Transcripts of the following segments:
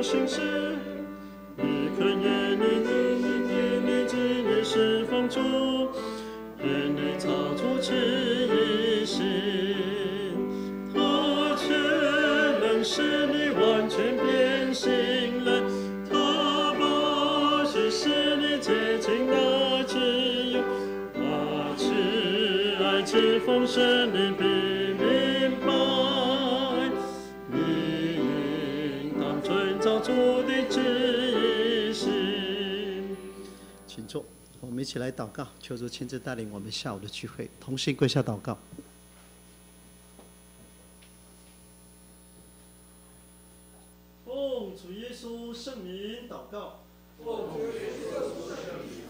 心事，你可愿你今夜释放出，愿你操出此一心，它却能使你完全变心了，它不是使你接近那自由，那慈爱之丰盛你必明白，你应当遵照主的旨意行。请坐，我们一起来祷告，求主亲自带领我们下午的聚会，同心跪下祷告。奉主耶稣圣名祷告。奉主耶稣圣名。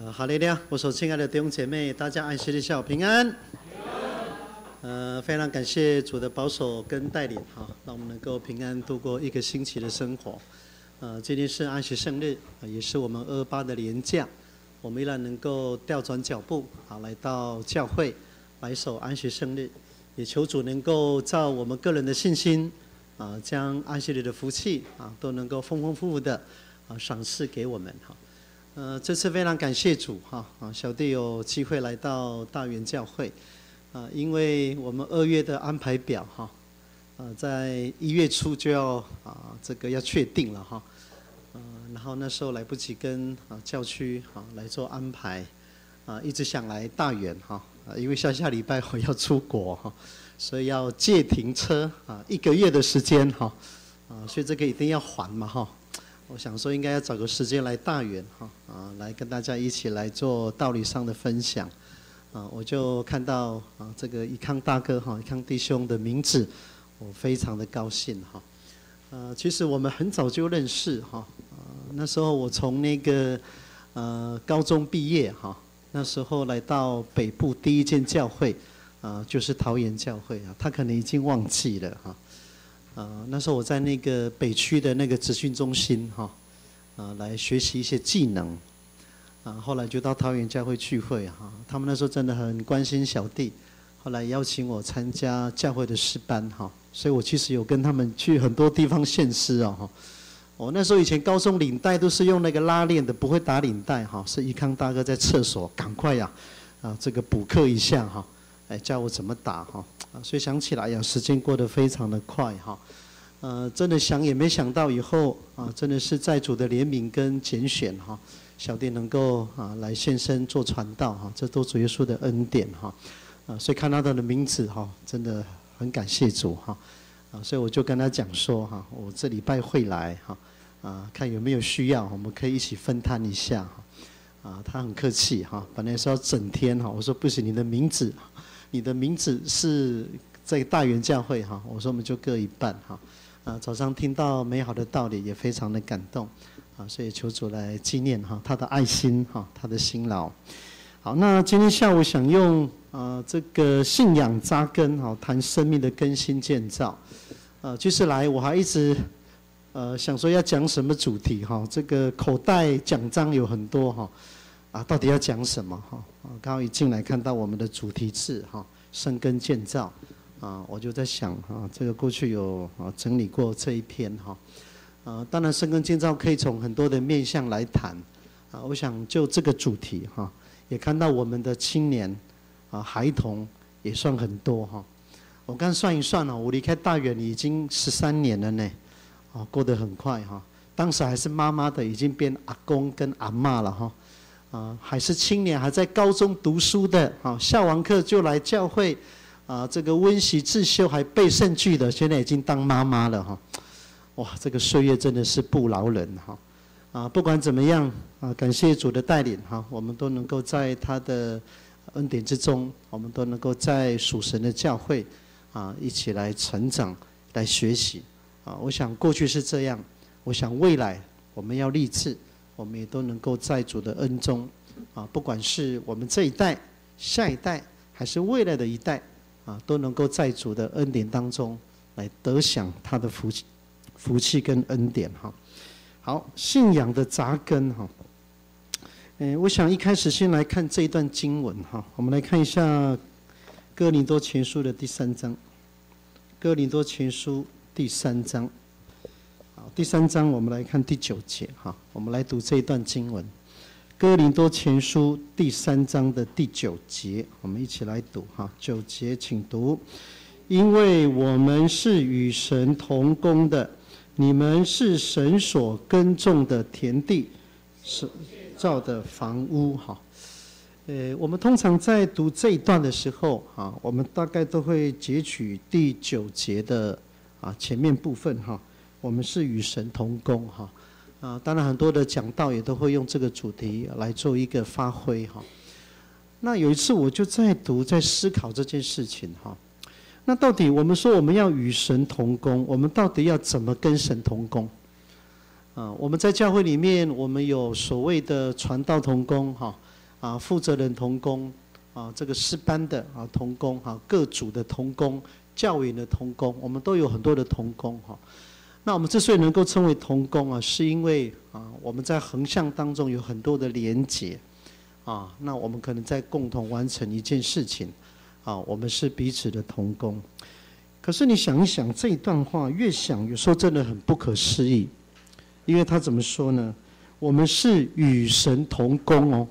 哈利路亚！我所亲爱的弟兄姐妹，大家安息日下午平安。非常感谢主的保守跟带领，让我们能够平安度过一个星期的生活。今天是安息圣日，也是我们228的连假，我们依然能够调转脚步，来到教会来守安息圣日，也求主能够照我们个人的信心，将安息日的福气都能够丰丰富富的赏赐给我们。这次非常感谢主小弟有机会来到大园教会，因为我们2月的安排表在1月初就要这个要确定了然后那时候来不及跟教区来做安排，一直想来大园因为下礼拜我要出国所以要借停车1个月的时间所以这个一定要还嘛我想说应该要找个时间来大园来跟大家一起来做道理上的分享我就看到这个一康大哥一康弟兄的名字，我非常的高兴其实我们很早就认识那时候我从那个高中毕业那时候来到北部第一间教会就是桃园教会他可能已经忘记了那时候我在那个北区的那个职训中心来学习一些技能后来就到桃园教会聚会他们那时候真的很关心小弟，后来邀请我参加教会的诗班所以我其实有跟他们去很多地方献诗我那时候以前高中领带都是用那个拉链的，不会打领带是一康大哥在厕所赶快这个补课一下教我怎么打所以想起来时间过得非常的快真的想也没想到以后真的是在主的怜悯跟拣选小弟能够来献身做传道这都主耶稣的恩典所以看到他的名字真的很感谢主所以我就跟他讲说我这礼拜会来看有没有需要，我们可以一起分摊一下他很客气本来说要整天我说不行，你的名字是在大园教会我说我们就各一半早上听到美好的道理也非常的感动所以求主来纪念他的爱心他的辛劳。好，那今天下午想用这个信仰扎根谈生命的更新建造其实我还一直想说要讲什么主题这个口袋讲章有很多到底要讲什么刚好一进来看到我们的主题字生根建造我就在想这个过去有整理过这一篇当然生根建造可以从很多的面向来谈我想就这个主题也看到我们的青年孩童也算很多我刚算一算我离开大园已经13年了呢过得很快当时还是妈妈的已经变阿公跟阿嬷了还是青年还在高中读书的下完课就来教会这个温习自修还背圣句的，现在已经当妈妈了哇，这个岁月真的是不饶人不管怎么样感谢主的带领我们都能够在他的恩典之中，我们都能够在属神的教会一起来成长来学习我想过去是这样，我想未来我们要立志，我们也都能够在主的恩中不管是我们这一代下一代还是未来的一代都能够在主的恩典当中来得享他的福气跟恩典好，信仰的扎根我想一开始先来看这一段经文我们来看一下哥林多前书的第3章，哥林多前书第3章第3章我们来看第9节我们来读这一段经文，哥林多前书第3章的第9节，我们一起来读9节请读。因为我们是与神同工的，你们是神所耕种的田地，是造的房屋我们通常在读这一段的时候我们大概都会截取第9节的前面部分我们是与神同工当然很多的讲道也都会用这个主题来做一个发挥那有一次我就在读在思考这件事情那到底我们说我们要与神同工，我们到底要怎么跟神同工我们在教会里面我们有所谓的传道同工负责人同工这个诗班的同工各组的同工，教员的同工，我们都有很多的同工那我们之所以能够称为同工是因为我们在横向当中有很多的连结那我们可能在共同完成一件事情我们是彼此的同工。可是你想一想这一段话，越想有时候真的很不可思议，因为他怎么说呢？我们是与神同工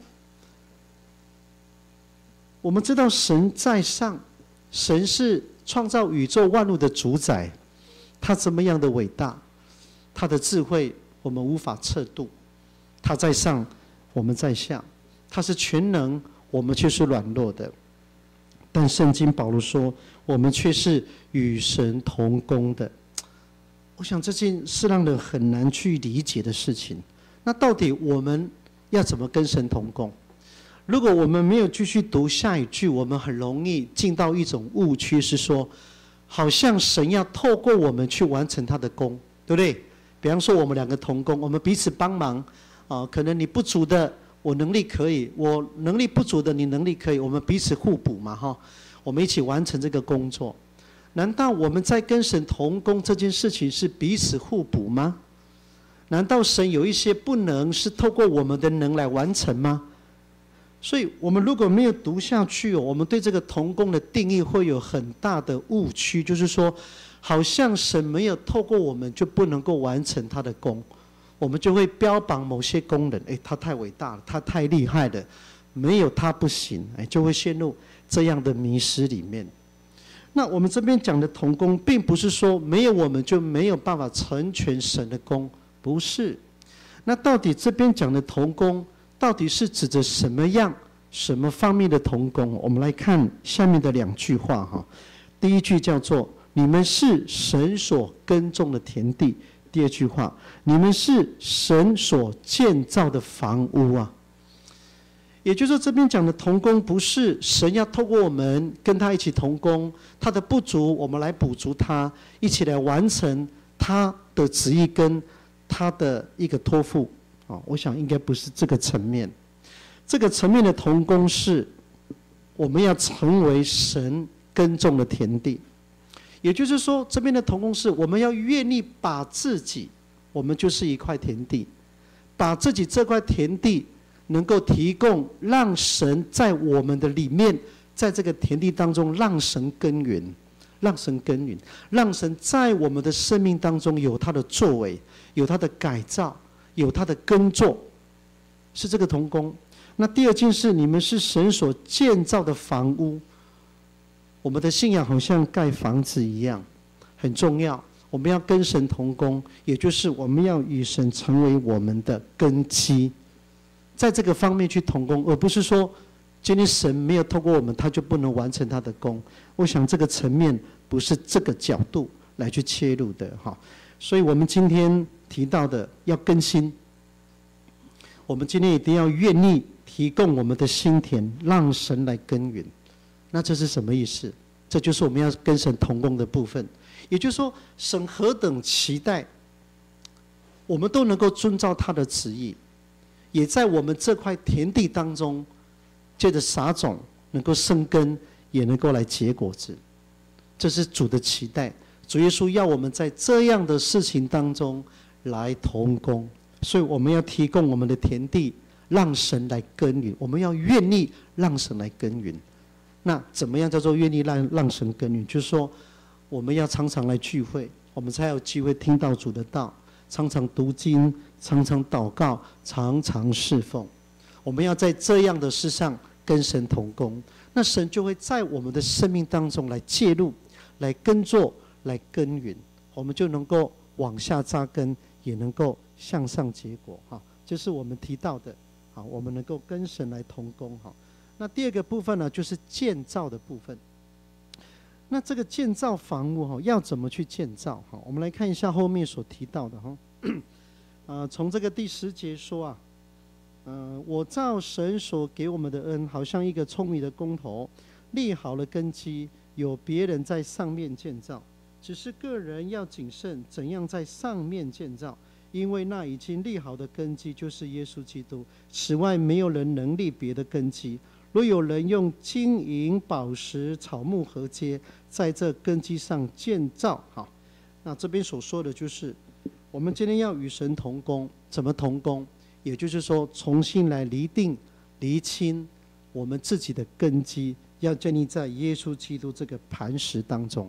我们知道神在上，神是创造宇宙万物的主宰，他怎么样的伟大，他的智慧我们无法测度，他在上，我们在下，他是全能，我们却是软弱的。但圣经保罗说，我们却是与神同工的。我想这件是让人很难去理解的事情。那到底我们要怎么跟神同工？如果我们没有继续读下一句，我们很容易进到一种误区，是说好像神要透过我们去完成他的功，对不对？比方说我们两个同工，我们彼此帮忙可能你不足的我能力可以，我能力不足的你能力可以，我们彼此互补嘛我们一起完成这个工作。难道我们在跟神同工这件事情是彼此互补吗？难道神有一些不能是透过我们的能来完成吗？所以我们如果没有读下去我们对这个同工的定义会有很大的误区，就是说好像神没有透过我们就不能够完成他的功，我们就会标榜某些工人他太伟大了，他太厉害了，没有他不行就会陷入这样的迷失里面。那我们这边讲的同工并不是说没有我们就没有办法成全神的功，不是。那到底这边讲的同工到底是指着什么方面的同工？我们来看下面的两句话第一句叫做你们是神所耕种的田地，第二句话你们是神所建造的房屋也就是说这边讲的同工不是神要透过我们跟他一起同工，他的不足我们来补足他，一起来完成他的旨意跟他的一个托付我想应该不是这个层面。这个层面的同工是我们要成为神耕种的田地，也就是说这边的同工是我们要愿意把自己，我们就是一块田地，把自己这块田地能够提供让神在我们的里面，在这个田地当中让神耕耘，让神在我们的生命当中有他的作为，有他的改造，有他的耕作，是这个同工。那第二件事，你们是神所建造的房屋。我们的信仰好像盖房子一样，很重要。我们要跟神同工，也就是我们要与神成为我们的根基，在这个方面去同工，而不是说今天神没有透过我们，他就不能完成他的功。我想这个层面不是这个角度来去切入的所以我们今天提到的要更新，我们今天一定要愿意提供我们的心田，让神来耕耘。那这是什么意思？这就是我们要跟神同工的部分。也就是说，神何等期待我们都能够遵照他的旨意，也在我们这块田地当中借着撒种能够生根，也能够来结果子。这是主的期待。主耶稣要我们在这样的事情当中来同工，所以我们要提供我们的田地，让神来耕耘。我们要愿意让神来耕耘。那怎么样叫做愿意让神耕耘？就是说我们要常常来聚会，我们才有机会听到主的道，常常读经，常常祷告，常常侍奉。我们要在这样的事上跟神同工，那神就会在我们的生命当中来介入，来耕作，来耕耘，我们就能够往下扎根，也能够向上结果就是我们提到的我们能够跟神来同工那第二个部分呢，就是建造的部分。那这个建造房屋要怎么去建造我们来看一下后面所提到的从这个第10节说我照神所给我们的恩，好像一个聪明的工头，立好了根基，有别人在上面建造，只是个人要谨慎，怎样在上面建造， 因为那已经立好的根基就是耶稣基督，此外没有人能立别的根基。若有人用金银宝石草木禾秸在这根基上建造，好，那这边所说的就是我们今天要与神同工。怎么同工？也就是说重新来厘定厘清我们自己的根基，要建立在耶稣基督这个磐石当中。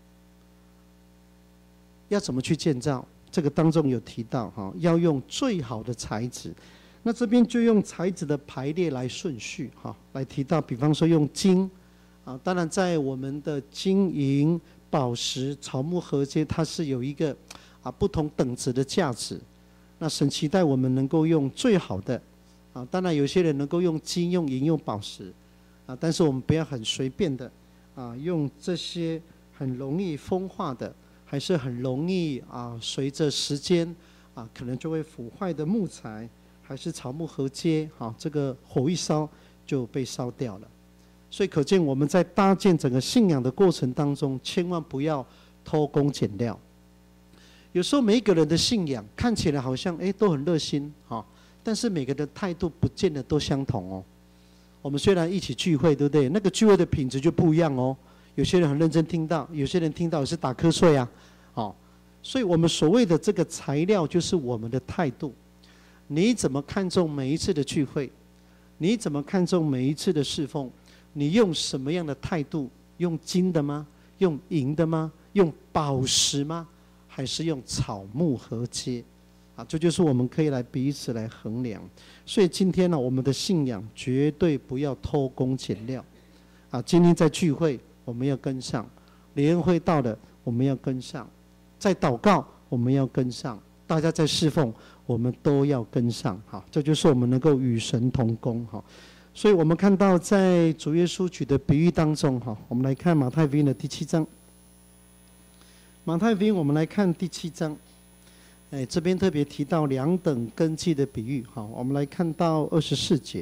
要怎么去建造？这个当中有提到要用最好的材质。那这边就用材质的排列来顺序来提到，比方说用金当然在我们的金银宝石草木禾秸，它是有一个不同等值的价值。那神期待我们能够用最好的当然有些人能够用金用银用宝石但是我们不要很随便的用这些很容易风化的，还是很容易随着时间可能就会腐坏的木材，还是草木禾秸这个火一烧就被烧掉了。所以可见我们在搭建整个信仰的过程当中，千万不要偷工减料。有时候每一个人的信仰看起来好像都很热心但是每个人的态度不见得都相同哦。我们虽然一起聚会，对不对？那个聚会的品质就不一样哦。有些人很认真听到，有些人听到也是打瞌睡所以我们所谓的这个材料就是我们的态度。你怎么看重每一次的聚会？你怎么看重每一次的侍奉？你用什么样的态度？用金的吗？用银的吗？用宝石吗？还是用草木禾秸这就是我们可以来彼此来衡量。所以今天呢，我们的信仰绝对不要偷工减料今天在聚会我们要跟上，联恩会到了我们要跟上，在祷告我们要跟上，大家在侍奉我们都要跟上这就是我们能够与神同工所以我们看到在主耶稣举的比喻当中我们来看马太福音的第7章。马太福音我们来看第7章这边特别提到2等根基的比喻我们来看到24节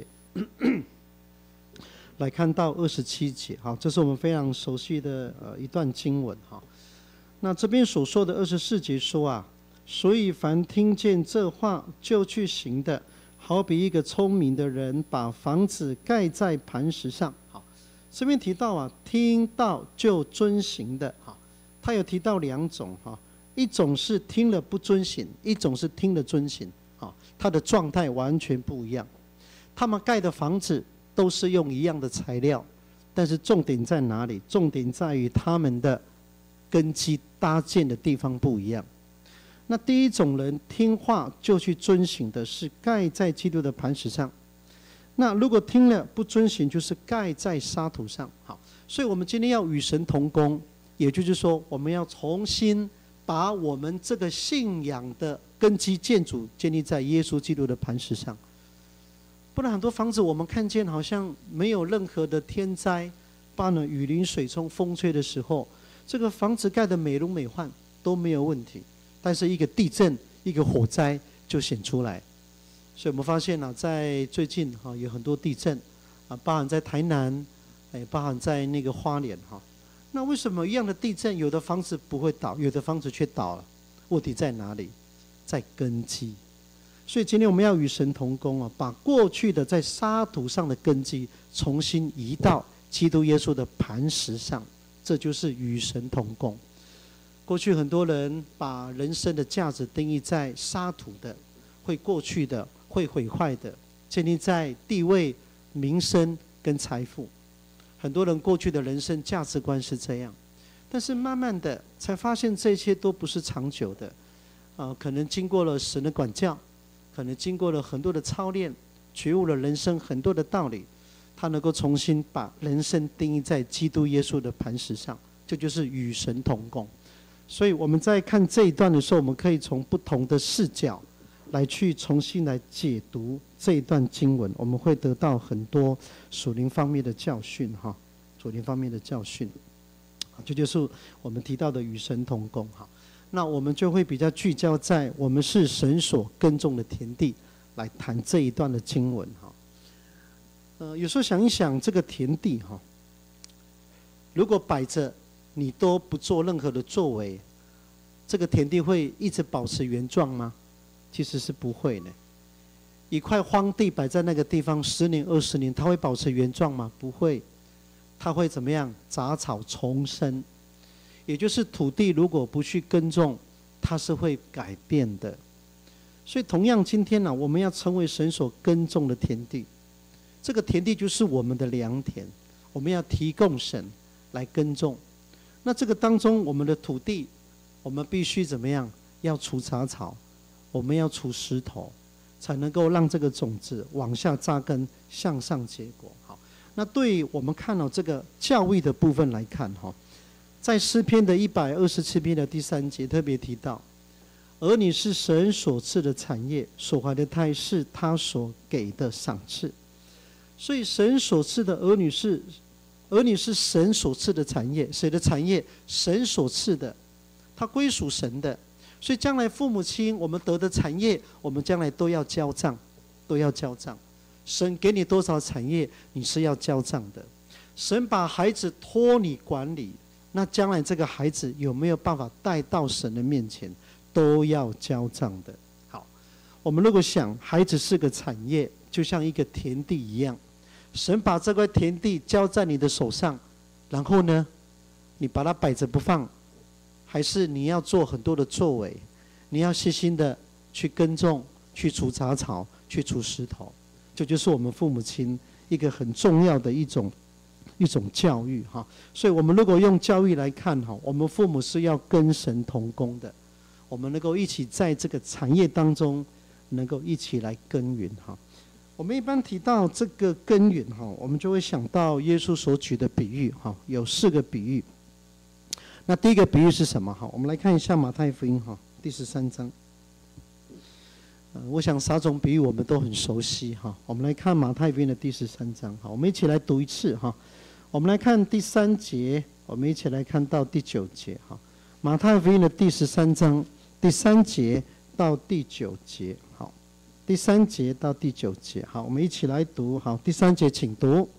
来看到27节这是我们非常熟悉的一段经文那这边所说的24节说所以凡听见这话就去行的，好比一个聪明的人把房子盖在磐石上。这边提到听到就遵行的他有提到2种一种是听了不遵行，一种是听了遵行他的状态完全不一样。他们盖的房子都是用一样的材料，但是重点在哪里？重点在于他们的根基搭建的地方不一样。那第一种人听话就去遵行的，是盖在基督的磐石上。那如果听了不遵行，就是盖在沙土上。所以我们今天要与神同工，也就是说我们要重新把我们这个信仰的根基建筑建立在耶稣基督的磐石上。不然很多房子我们看见好像没有任何的天灾，包括雨淋水冲风吹的时候，这个房子盖得美轮美奂都没有问题，但是一个地震一个火灾就显出来。所以我们发现在最近有很多地震包含在台南包含在那个花莲那为什么一样的地震有的房子不会倒，有的房子却倒了？问题在哪里？在根基。所以今天我们要与神同工把过去的在沙土上的根基重新移到基督耶稣的磐石上，这就是与神同工。过去很多人把人生的价值定义在沙土的，会过去的，会毁坏的，建立在地位、名声跟财富。很多人过去的人生价值观是这样，但是慢慢的才发现这些都不是长久的可能经过了神的管教，可能经过了很多的操练，觉悟了人生很多的道理，他能够重新把人生定义在基督耶稣的磐石上，这就是与神同工。所以我们在看这一段的时候，我们可以从不同的视角来去重新来解读这一段经文，我们会得到很多属灵方面的教训属灵方面的教训，这就是我们提到的与神同工那我们就会比较聚焦在我们是神所耕种的田地来谈这一段的经文有时候想一想，这个田地如果摆着你都不做任何的作为，这个田地会一直保持原状吗？ 其实是不会的。一块荒地摆在那个地方10年、20年，它会保持原状吗？不会，它会怎么样？杂草丛生，也就是土地如果不去耕种，它是会改变的。所以同样，今天呢，我们要成为神所耕种的田地，这个田地就是我们的良田，我们要提供神来耕种。那这个当中，我们的土地，我们必须怎么样？要除杂草，我们要除石头，才能够让这个种子往下扎根，向上结果。好，那对我们看到这个教育的部分来看，在诗篇的127篇的第3节特别提到，儿女是神所赐的产业，所怀的胎是他所给的赏赐。所以神所赐的儿女是神所赐的产业，谁的产业？神所赐的，它归属神的。所以将来父母亲我们得的产业，我们将来都要交账，都要交账。神给你多少产业，你是要交账的。神把孩子托你管理，那将来这个孩子有没有办法带到神的面前，都要交账的。好，我们如果想孩子是个产业，就像一个田地一样，神把这块田地交在你的手上，然后呢，你把它摆着不放，还是你要做很多的作为，你要细心的去耕种，去除杂草，去除石头。这就是我们父母亲一个很重要的一种教育哈。所以我们如果用教育来看哈，我们父母是要跟神同工的，我们能够一起在这个产业当中能够一起来耕耘哈。我们一般提到这个耕耘哈，我们就会想到耶稣所举的比喻哈，有4个比喻。那第一个比喻是什么？好，我们来看一下马太福音哈第13章。我想撒种比喻我们都很熟悉哈。我们来看马太福音的第13章，好，我们一起来读一次哈。我们来看第3节，我们一起来看到第9节哈。马太福音的第13章第3节到第9节，好，第3节到第9节，好，我们一起来读。好，第3节请读。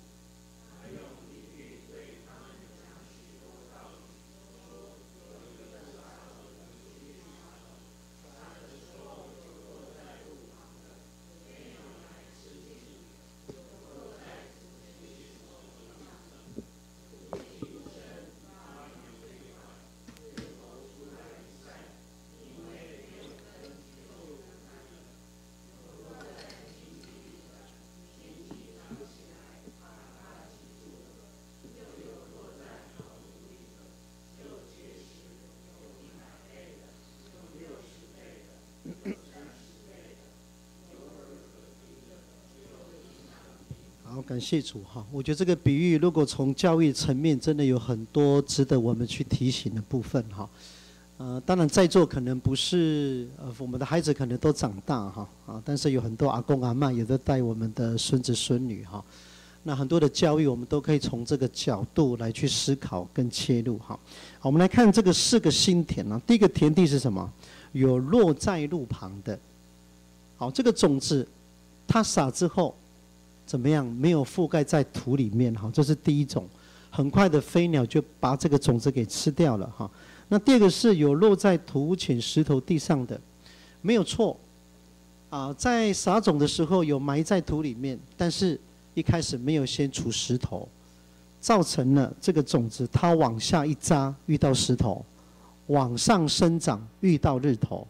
好，感谢主哈。我觉得这个比喻如果从教育层面，真的有很多值得我们去提醒的部分哈。当然在座可能不是我们的孩子可能都长大哈但是有很多阿公阿嬷也在带我们的孙子孙女哈。那很多的教育我们都可以从这个角度来去思考跟切入哈。好，我们来看这个4个新田啊。第一个田地是什么？有落在路旁的。好，这个种子它撒之后怎么样？没有覆盖在土里面哈，这是第一种。很快的飞鸟就把这个种子给吃掉了哈。那第二个是有落在土浅石头地上的，没有错在撒种的时候有埋在土里面，但是一开始没有先除石头，造成了这个种子它往下一扎遇到石头，往上生长遇到日头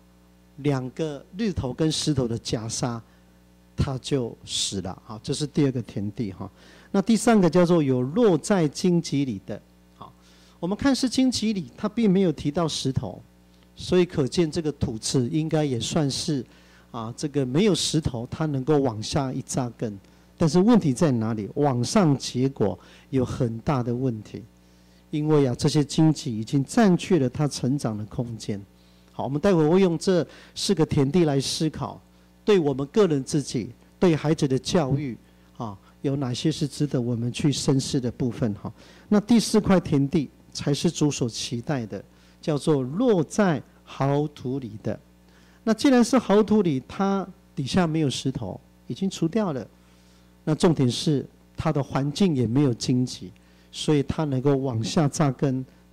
，2个日头跟石头的夹杀，它就死了。好，这是第2个田地哈。那第3个叫做有落在荆棘里的。好，我们看是荆棘里，它并没有提到石头，所以可见这个土质应该也算是这个没有石头，它能够往下一扎根。但是问题在哪里？往上结果有很大的问题，因为这些荆棘已经占据了它成长的空间。好，我们待会会用这4个田地来思考，对我们个人自己，对孩子的教育有哪些是值得我们去深思的部分哈？那第4块田地才是主所期待的，叫做落在好土里的。那既然是好土里，它底下没有石头，已经除掉了。那重点是它的环境也没有荆棘，所以它能够往下扎根，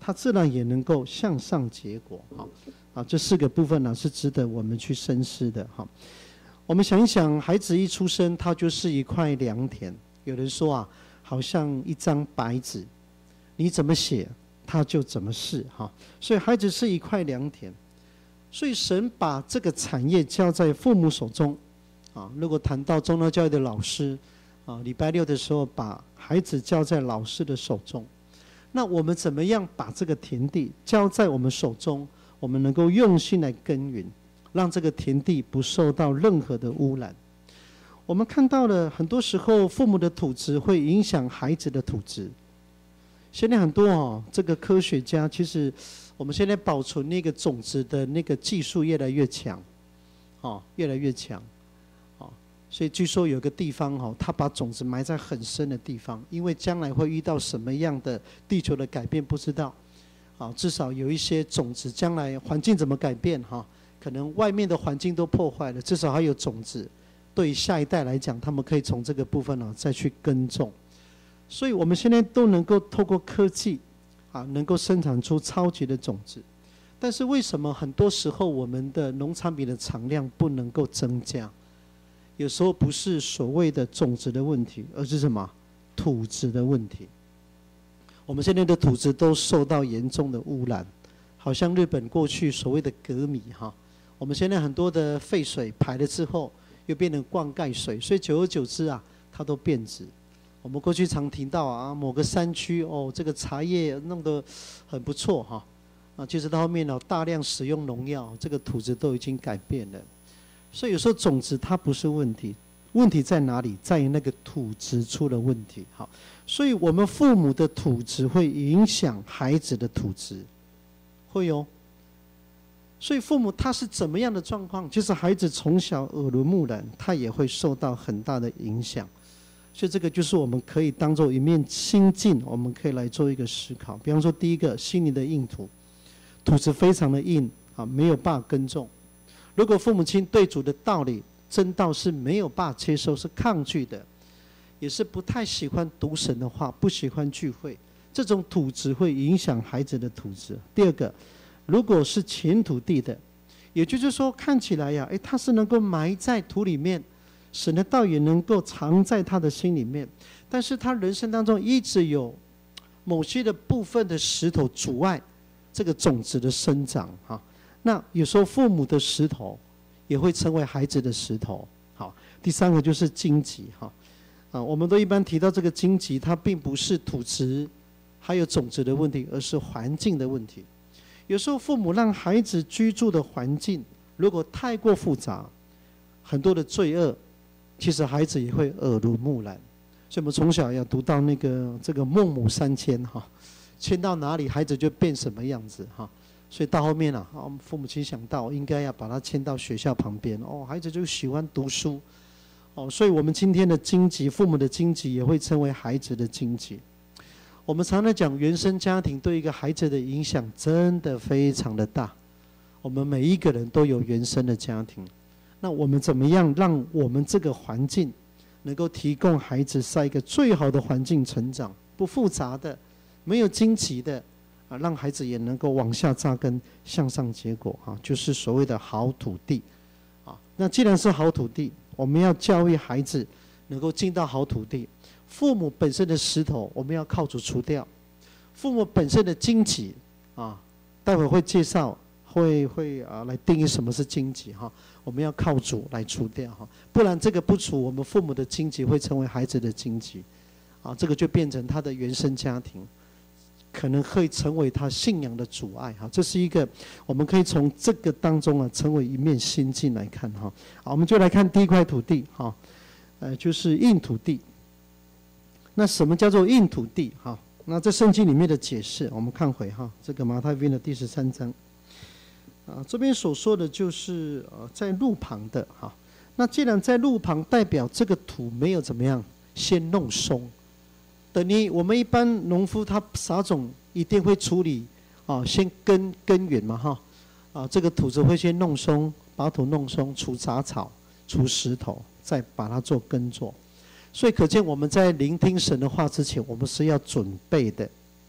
它自然也能够向上结果。这4个部分呢是值得我们去深思的。我们想一想，孩子一出生，他就是一块良田。有人说啊，好像一张白纸，你怎么写，他就怎么是。所以孩子是一块良田。所以神把这个产业交在父母手中。如果谈到宗教教育的老师，礼拜6的时候把孩子交在老师的手中，那我们怎么样把这个田地交在我们手中？我们能够用心来耕耘，让这个田地不受到任何的污染。我们看到了很多时候父母的土质会影响孩子的土质。现在很多这个科学家，其实我们现在保存那个种子的那个技术越来越强，越来越强。所以据说有个地方他把种子埋在很深的地方，因为将来会遇到什么样的地球的改变不知道。至少有一些种子，将来环境怎么改变可能外面的环境都破坏了，至少还有种子，对下一代来讲，他们可以从这个部分再去耕种。所以我们现在都能够透过科技能够生产出超级的种子。但是为什么很多时候我们的农产品的产量不能够增加？有时候不是所谓的种子的问题，而是什么？土质的问题。我们现在的土质都受到严重的污染，好像日本过去所谓的镉米我们现在很多的废水排了之后又变成灌溉水，所以久而久之它都变质。我们过去常听到某个山区这个茶叶弄得很不错其实到后面大量使用农药，这个土质都已经改变了。所以有时候种子它不是问题，问题在哪里？在于那个土质出了问题。所以我们父母的土质会影响孩子的土质，会所以父母他是怎么样的状况，就是孩子从小耳濡目染，他也会受到很大的影响。所以这个就是我们可以当做一面心镜，我们可以来做一个思考。比方说，第一个，心灵的硬土，土质非常的硬没有办法耕种。如果父母亲对主的道理真道是没有办法接受，是抗拒的，也是不太喜欢读神的话，不喜欢聚会，这种土质会影响孩子的土质。第二个，如果是前土地的，也就是说看起来他是能够埋在土里面，神的道也能够藏在他的心里面，但是他人生当中一直有某些的部分的石头阻碍这个种子的生长那有时候父母的石头也会成为孩子的石头。第三个就是荆棘我们都一般提到这个荆棘，它并不是土质还有种子的问题，而是环境的问题。有时候父母让孩子居住的环境如果太过复杂，很多的罪恶，其实孩子也会耳濡目染。所以我们从小要读到这个孟母三迁迁到哪里孩子就变什么样子所以到后面我们父母亲想到应该要把他迁到学校旁边孩子就喜欢读书所以我们今天的荆棘，父母的荆棘也会成为孩子的荆棘。我们常常讲原生家庭对一个孩子的影响真的非常的大。我们每一个人都有原生的家庭，那我们怎么样让我们这个环境能够提供孩子在一个最好的环境成长，不复杂的，没有荆棘的让孩子也能够往下扎根，向上结果就是所谓的好土地那既然是好土地，我们要教育孩子能够进到好土地。父母本身的石头我们要靠主除掉，父母本身的荆棘待会会介绍，会来定义什么是荆棘我们要靠主来除掉不然这个不除，我们父母的荆棘会成为孩子的荆棘这个就变成他的原生家庭，可能会成为他信仰的阻碍这是一个我们可以从这个当中成为一面心镜来看好，我们就来看第一块土地就是硬土地。那什么叫做硬土地那在圣经里面的解释，我们看回这个马太福音的第13章这边所说的就是在路旁的那既然在路旁，代表这个土没有怎么样先弄松，等于我们一般农夫他撒种一定会处理先根源嘛这个土质会先弄松，把土弄松，除杂草，除石头，再把它做耕作。所以可见我们在聆听神的话之前，我们是要准备的。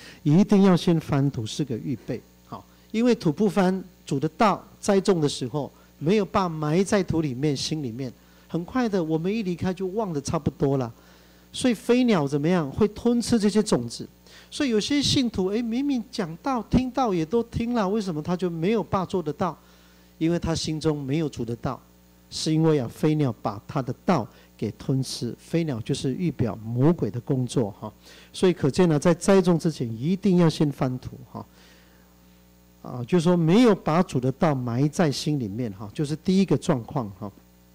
一定要先翻土，是个预备。好，因为土不翻，主的道栽种的时候没有把埋在土里面、心里面，很快的我们一离开就忘得差不多了。所以飞鸟怎么样会吞吃这些种子？所以有些信徒明明讲道、听道也都听了，为什么他就没有办法做得到？因为他心中没有主的道，是因为飞鸟把他的道给吞吃。飞鸟就是预表魔鬼的工作哈，所以可见呢，在栽种之前一定要先翻土哈。就是说没有把主的道埋在心里面哈，就是第一个状况哈。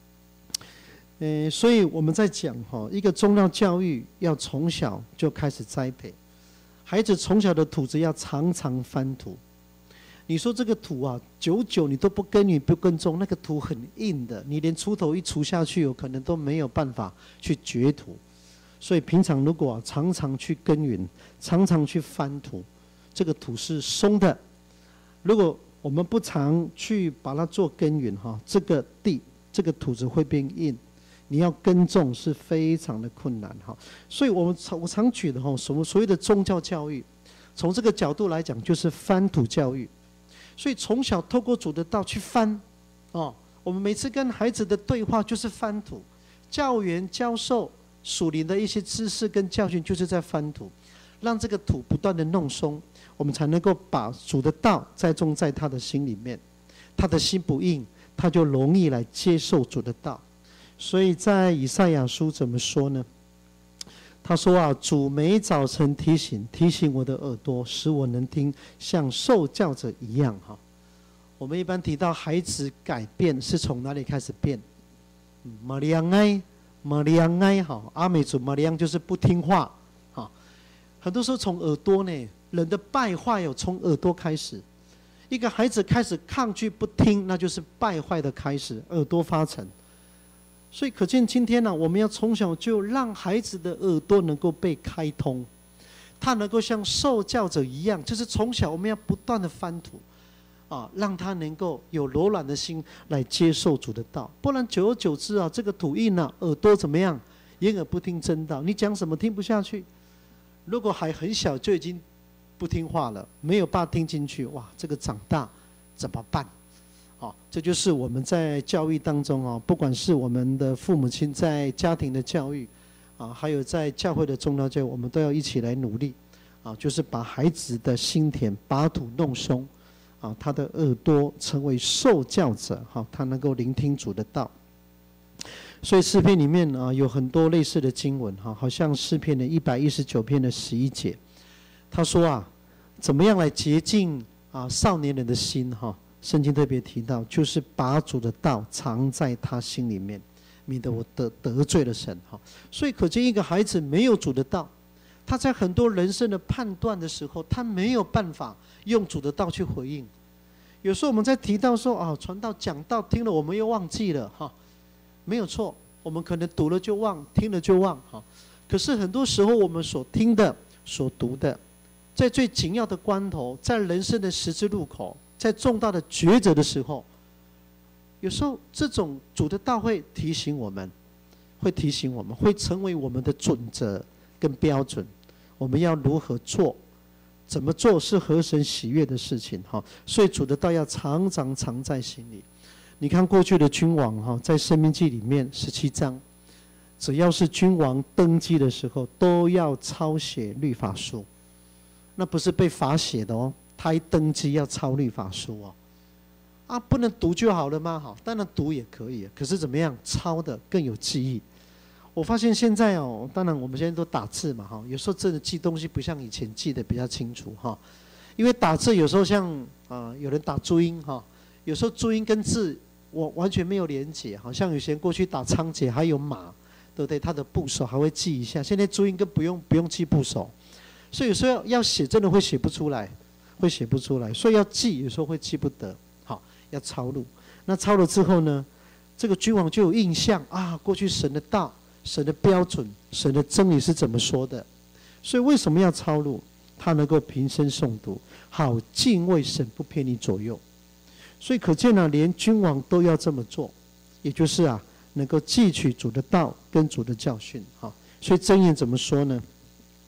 所以我们在讲哈，一个宗教教育要从小就开始栽培，孩子从小的土子要常常翻土。你说这个土啊，久久你都不耕耘不耕种，那个土很硬的，你连锄头一锄下去，有可能都没有办法去掘土。所以平常如果常常去耕耘，常常去翻土，这个土是松的。如果我们不常去把它做耕耘哈，这个地这个土子会变硬，你要耕种是非常的困难哈。所以我常举的哈，所谓的宗教教育，从这个角度来讲，就是翻土教育。所以从小透过主的道去翻，我们每次跟孩子的对话就是翻土，教员教授属灵的一些知识跟教训，就是在翻土，让这个土不断的弄松，我们才能够把主的道栽种在他的心里面。他的心不硬，他就容易来接受主的道。所以在以赛亚书怎么说呢？他说主每早晨提醒我的耳朵，使我能听，像受教者一样哈。我们一般提到孩子改变是从哪里开始变？玛利亚哀哈，阿美族玛利亚就是不听话哈。很多时候从耳朵呢，人的败坏从耳朵开始。一个孩子开始抗拒不听，那就是败坏的开始，耳朵发沉。所以可见今天呢，我们要从小就让孩子的耳朵能够被开通，他能够像受教者一样，就是从小我们要不断的翻土，让他能够有柔软的心来接受主的道。不然久而久之这个土硬耳朵怎么样？掩耳不听真道，你讲什么听不下去。如果还很小就已经不听话了，没有办法听进去，哇，这个长大怎么办？这就是我们在教育当中不管是我们的父母亲在家庭的教育还有在教会的宗教教育，我们都要一起来努力就是把孩子的心田把土弄松他的耳朵成为受教者他能够聆听主的道。所以诗篇里面有很多类似的经文好像诗篇的119篇的11节，他说怎么样来洁净少年人的心圣经特别提到，就是把主的道藏在他心里面，免得我得罪了神所以可见一个孩子没有主的道，他在很多人生的判断的时候，他没有办法用主的道去回应。有时候我们在提到说传道讲道听了我们又忘记了没有错，我们可能读了就忘，听了就忘可是很多时候我们所听的所读的，在最紧要的关头，在人生的十字路口，在重大的抉择的时候，有时候这种主的道会提醒我们，会成为我们的准则跟标准。我们要如何做，怎么做是合神喜悦的事情所以主的道要常常藏在心里。你看过去的君王在申命记里面17章，只要是君王登基的时候，都要抄写律法书，那不是被罚写的他一登基要抄律法书不能读就好了吗？当然读也可以，可是怎么样抄的更有记忆。我发现现在当然我们现在都打字嘛有时候真的记东西不像以前记得比较清楚因为打字有时候像有人打注音有时候注音跟字我完全没有连结，好像有些人过去打仓颉还有马，对不对？他的部首还会记一下，现在注音更不用记部首。所以有时候要写真的会写不出来，所以要记有时候会记不得要抄录。那抄了之后呢，这个君王就有印象过去神的道、神的标准、神的真理是怎么说的。所以为什么要抄录？他能够平生诵读，好敬畏神，不偏离左右。所以可见连君王都要这么做，也就是能够记取主的道跟主的教训所以箴言怎么说呢？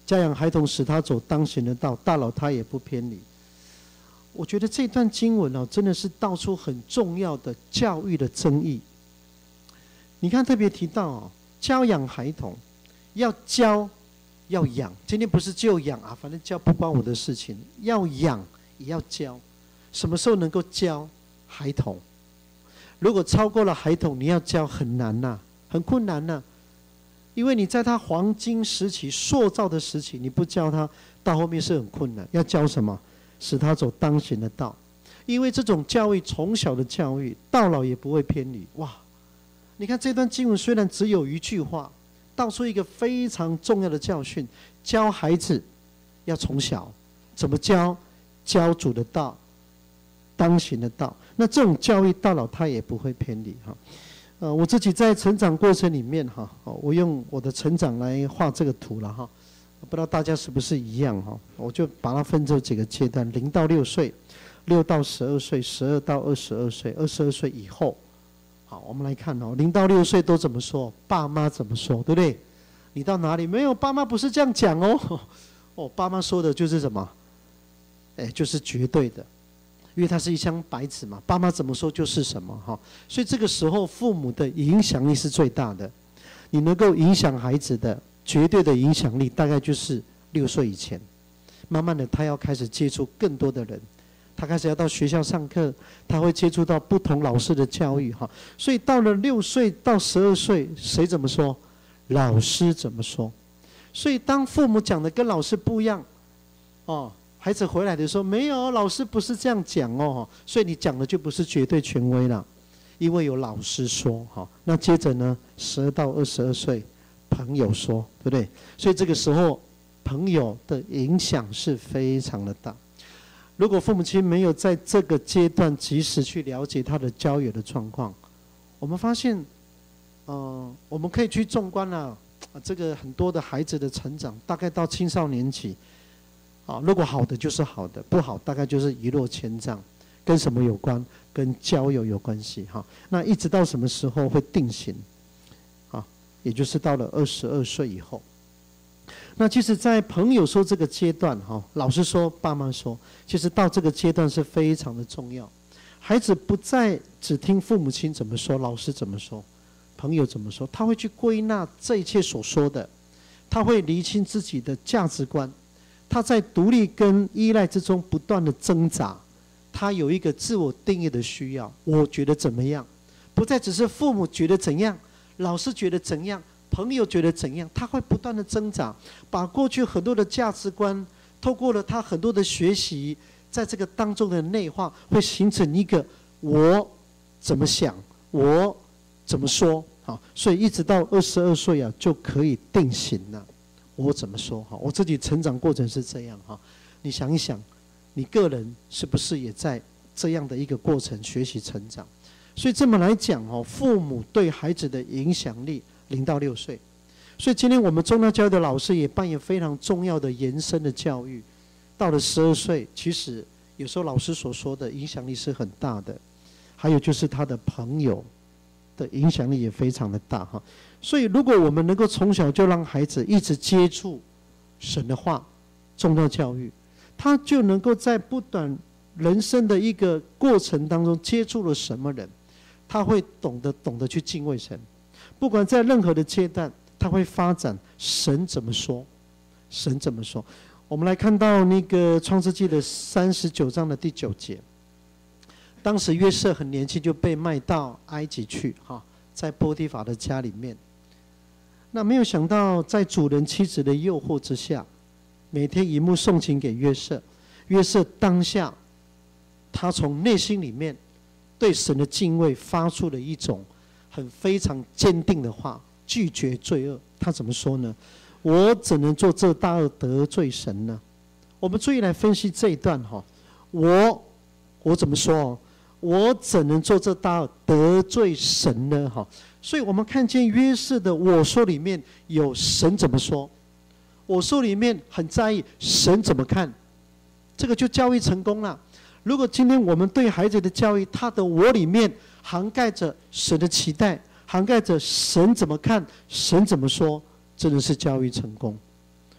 教养孩童，使他走当行的道，到老他也不偏离。我觉得这段经文哦，真的是道出很重要的教育的真义。你看，特别提到哦，教养孩童，要教，要养。今天不是就养啊，反正教不关我的事情，要养也要教。什么时候能够教孩童？如果超过了孩童，你要教很难呐，很困难呐。因为你在他黄金时期塑造的时期，你不教他，到后面是很困难。要教什么？使他走当行的道。因为这种教育，从小的教育，到老也不会偏离。哇！你看这段经文虽然只有一句话，道出一个非常重要的教训：教孩子要从小怎么教？教主的道，当行的道。那这种教育到老他也不会偏离哈。我自己在成长过程里面哈，我用我的成长来画这个图了哈。不知道大家是不是一样哈？我就把它分成几个阶段：0到6岁，6到12岁，12到22岁，22岁以后。好，我们来看哦，0到6岁都怎么说？爸妈怎么说，对不对？你到哪里没有？爸妈不是这样讲哦。哦，爸妈说的就是什么？就是绝对的，因为它是一张白纸嘛，爸妈怎么说就是什么哈。所以这个时候父母的影响力是最大的，你能够影响孩子的绝对的影响力，大概就是6岁以前。慢慢的，他要开始接触更多的人。他开始要到学校上课，他会接触到不同老师的教育哈，所以到了6岁到12岁，谁怎么说？老师怎么说？所以当父母讲的跟老师不一样，哦，孩子回来的时候没有，老师不是这样讲哦，所以你讲的就不是绝对权威了，因为有老师说哈。那接着呢，12到22岁，朋友说，对不对？所以这个时候，朋友的影响是非常的大。如果父母亲没有在这个阶段及时去了解他的交友的状况，我们发现，我们可以去纵观这个很多的孩子的成长，大概到青少年期，如果好的就是好的，不好大概就是一落千丈。跟什么有关？跟交友有关系哈。那一直到什么时候会定型？也就是到了22岁以后。那其实在朋友说这个阶段老师说爸妈说，其实到这个阶段是非常的重要。孩子不再只听父母亲怎么说，老师怎么说，朋友怎么说，他会去归纳这一切所说的，他会厘清自己的价值观，他在独立跟依赖之中不断的挣扎，他有一个自我定义的需要，我觉得怎么样，不再只是父母觉得怎样，老师觉得怎样，朋友觉得怎样，他会不断的挣扎，把过去很多的价值观，透过了他很多的学习，在这个当中的内化，会形成一个我怎么想，我怎么说，所以一直到22岁就可以定型了。我怎么说？我自己成长过程是这样你想一想，你个人是不是也在这样的一个过程学习成长？所以这么来讲父母对孩子的影响力0到6岁，所以今天我们宗教教育的老师也扮演非常重要的延伸的教育。到了12岁，其实有时候老师所说的影响力是很大的，还有就是他的朋友的影响力也非常的大所以如果我们能够从小就让孩子一直接触神的话，宗教教育，他就能够在不短人生的一个过程当中接触了什么人，他会懂得去敬畏神。不管在任何的阶段，他会发展神怎么说，神怎么说。我们来看到那个创世纪的39章的第9节，当时约瑟很年轻就被卖到埃及去在波提法的家里面。那没有想到在主人妻子的诱惑之下，每天一幕送情给约瑟，约瑟当下他从内心里面对神的敬畏发出了一种非常坚定的话，拒绝罪恶。他怎么说呢？我怎能做这大恶得罪神呢？我们注意来分析这一段我怎么说我怎能做这大恶得罪神呢？所以我们看见约瑟的我说里面有神怎么说，我说里面很在意神怎么看，这个就教育成功了。如果今天我们对孩子的教育，他的我里面涵盖着神的期待，涵盖着神怎么看，神怎么说，真的是教育成功。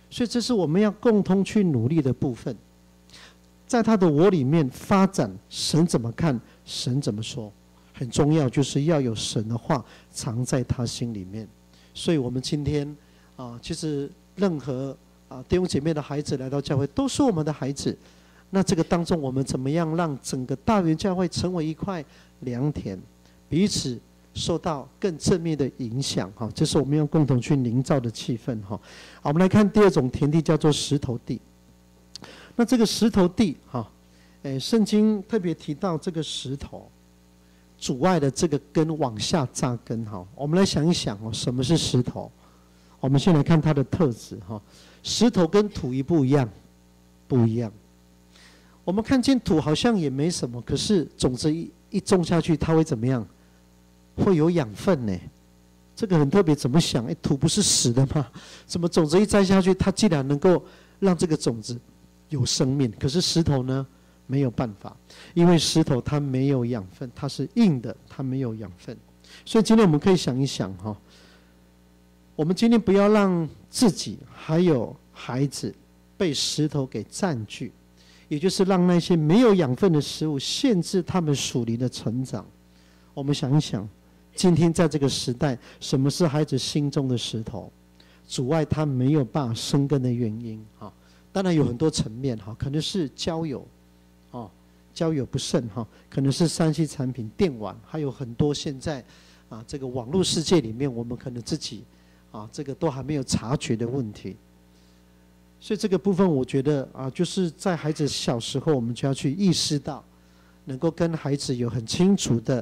所以这是我们要共同去努力的部分。在他的我里面发展，神怎么看，神怎么说，很重要，就是要有神的话藏在他心里面。所以我们今天其实任何弟兄姐妹的孩子来到教会，都是我们的孩子。那这个当中，我们怎么样让整个大园教会成为一块良田，彼此受到更正面的影响？这是我们要共同去营造的气氛。好，我们来看第二种田地，叫做石头地。那这个石头地，圣经特别提到这个石头阻碍了这个根往下扎根。我们来想一想什么是石头？我们先来看它的特质。石头跟土一不一样？不一样。我们看见土好像也没什么，可是种子一种下去，它会怎么样？会有养分呢。这个很特别，怎么想？土不是死的吗？怎么种子一栽下去，它竟然能够让这个种子有生命？可是石头呢，没有办法，因为石头它没有养分，它是硬的，它没有养分。所以今天我们可以想一想我们今天不要让自己还有孩子被石头给占据，也就是让那些没有养分的食物限制他们属灵的成长。我们想一想，今天在这个时代，什么是孩子心中的石头，阻碍他没有办法生根的原因？当然有很多层面，可能是交友，交友不慎，可能是3C 产品、电玩，还有很多现在这个网络世界里面，我们可能自己这个都还没有察觉的问题。所以这个部分，我觉得就是在孩子小时候，我们就要去意识到，能够跟孩子有很清楚的